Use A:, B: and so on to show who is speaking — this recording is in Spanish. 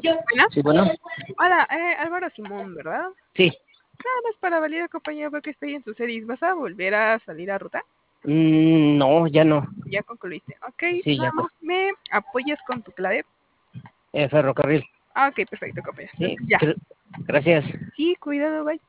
A: Bueno,
B: Sí, bueno.
A: hola, Álvaro Simón, ¿verdad?
B: Sí.
A: Nada más para validar, compañero, porque estoy en tu series. ¿Vas a volver a salir a ruta?
B: No, ya no.
A: Ya concluiste. Ok,
B: Sí,
A: nada
B: ya
A: más. ¿Me apoyas con tu clave?
B: ferrocarril.
A: Ah, ok, perfecto, compañero.
B: Sí,
A: Entonces ya.
B: gracias.
A: Sí, cuidado, bye.